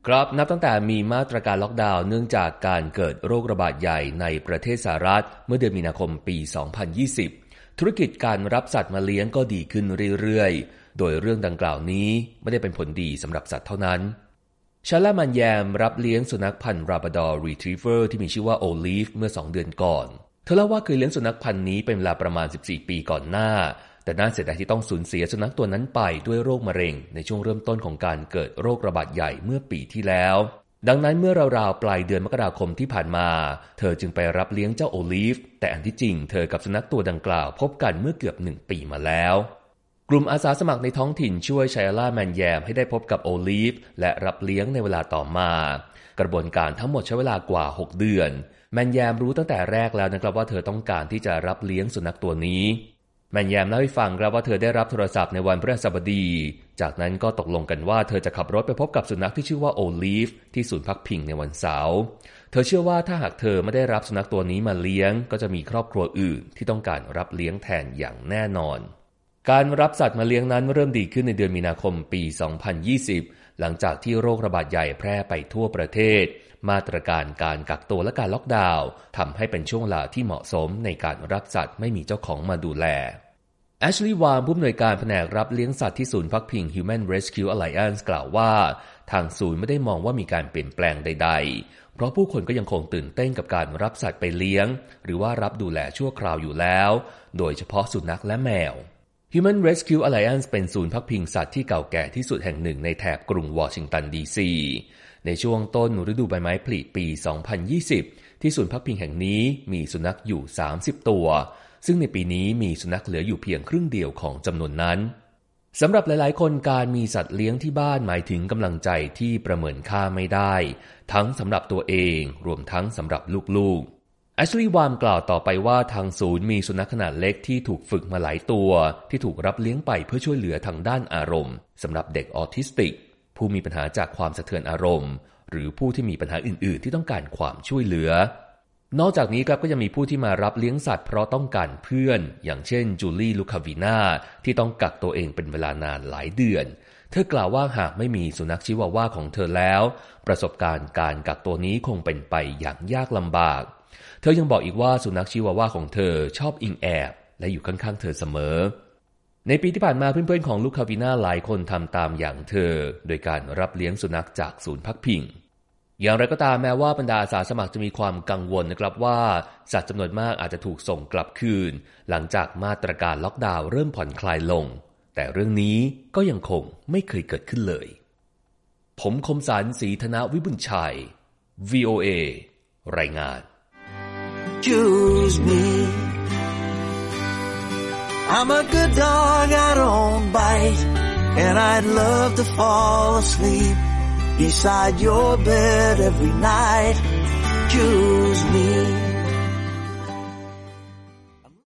ครับนับตั้งแต่มีมาตรการล็อกดาวน์เนื่องจากการเกิดโรคระบาดใหญ่ในประเทศสหรัฐเมื่อเดือนมีนาคมปี 2020 ธุรกิจการรับสัตว์มาเลี้ยงก็ดีขึ้นเรื่อยๆโดยเรื่องดังกล่าวนี้ไม่ได้เป็นผลดีสำหรับสัตว์เท่านั้นชาล่ามันแยมรับเลี้ยงสุนัขพันธุ์ Labrador Retriever ที่มีชื่อว่า Olive เมื่อ2 เดือนก่อนเธอเล่าว่าเคยเลี้ยงสุนัขพันธุ์นี้เป็นเวลาประมาณ14 ปีก่อนหน้าแต่น่าเสียดายที่ต้องสูญเสียสุนัขตัวนั้นไปด้วยโรคมะเร็งในช่วงเริ่มต้นของการเกิดโรคระบาดใหญ่เมื่อปีที่แล้วดังนั้นเมื่อราวๆปลายเดือนมกราคมที่ผ่านมาเธอจึงไปรับเลี้ยงเจ้าโอลีฟแต่อันที่จริงเธอกับสุนัขตัวดังกล่าวพบกันเมื่อเกือบ1 ปีมาแล้วกลุ่มอาสาสมัครในท้องถิ่นช่วยชาล่าแมนแยมให้ได้พบกับโอลีฟและรับเลี้ยงในเวลาต่อมากระบวนการทั้งหมดใช้เวลากว่า6 เดือนแมนแยมรู้ตั้งแต่แรกแล้วนะครับว่าเธอต้องการที่จะรับเลี้ยงสุนัขตัวนี้แมนแยมเล่าให้ฟังครับว่าเธอได้รับโทรศัพท์ในวันพฤหัสบดีจากนั้นก็ตกลงกันว่าเธอจะขับรถไปพบกับสุนัขที่ชื่อว่าโอลีฟที่ศูนย์พักพิงในวันเสาร์เธอเชื่อว่าถ้าหากเธอไม่ได้รับสุนัขตัวนี้มาเลี้ยงก็จะมีครอบครัวอื่นที่ต้องการรับเลี้ยงแทนอย่างแน่นอนการรับสัตว์มาเลี้ยงนั้นเริ่มดีขึ้นในเดือนมีนาคมปี 2020 หลังจากที่โรคระบาดใหญ่แพร่ไปทั่วประเทศมาตรการการกักตัวและการล็อกดาวน์ทำให้เป็นช่วงเวลาที่เหมาะสมในการรับสัตว์ไม่มีเจ้าของมาดูแลแอชลีย์ วามผู้อำนวยการแผนกรับเลี้ยงสัตว์ที่ศูนย์พักพิง Human Rescue Alliance กล่าวว่าทางศูนย์ไม่ได้มองว่ามีการเปลี่ยนแปลงใดๆเพราะผู้คนก็ยังคงตื่นเต้นกับการรับสัตว์ไปเลี้ยงหรือว่ารับดูแลชั่วคราวอยู่แล้วโดยเฉพาะสุนัขและแมว Human Rescue Alliance เป็นศูนย์พักพิงสัตว์ที่เก่าแก่ที่สุดแห่งหนึ่งในแถบกรุงวอชิงตันดีซีในช่วงต้นฤดูใบไม้ผลิปี 2020 ที่ศูนย์พักพิงแห่งนี้มีสุนัขอยู่30 ตัวซึ่งในปีนี้มีสุนัขเหลืออยู่เพียงครึ่งเดียวของจำนวนนั้นสำหรับหลายๆคนการมีสัตว์เลี้ยงที่บ้านหมายถึงกำลังใจที่ประเมินค่าไม่ได้ทั้งสำหรับตัวเองรวมทั้งสำหรับลูกๆแอชลีย์ วามกล่าวต่อไปว่าทางศูนย์มีสุนัขขนาดเล็กที่ถูกฝึกมาหลายตัวที่ถูกรับเลี้ยงไปเพื่อช่วยเหลือทางด้านอารมณ์สำหรับเด็กออทิสติกผู้มีปัญหาจากความสะเทือนอารมณ์หรือผู้ที่มีปัญหาอื่นๆที่ต้องการความช่วยเหลือนอกจากนี้ครับก็ยังมีผู้ที่มารับเลี้ยงสัตว์เพราะต้องการเพื่อนอย่างเช่นจูลี่ ลูคาวิน่าที่ต้องกักตัวเองเป็นเวลานานหลายเดือนเธอกล่าวว่าหากไม่มีสุนัขชิวาว่าของเธอแล้วประสบการณ์การกักตัวนี้คงเป็นไปอย่างยากลำบากเธอยังบอกอีกว่าสุนัขชิวาว่าของเธอชอบอิงแอบและอยู่ข้างๆเธอเสมอในปีที่ผ่านมาเพื่อนๆของลูคาวิน่าหลายคนทำตามอย่างเธอโดยการรับเลี้ยงสุนัขจากศูนย์พักพิงอย่างไรก็ตามแม้ว่าบรรดาอาสาสมัครจะมีความกังวลนะครับว่าสัตว์จำนวนมากอาจจะถูกส่งกลับคืนหลังจากมาตรการล็อกดาวน์เริ่มผ่อนคลายลงแต่เรื่องนี้ก็ยังคงไม่เคยเกิดขึ้นเลยผมคมสันต์ ศรีธนวิบุญชัย VOA รายงาน Choose me I'm a good dog I don't bite and I'd love to fall asleep beside your bed every night. Choose me.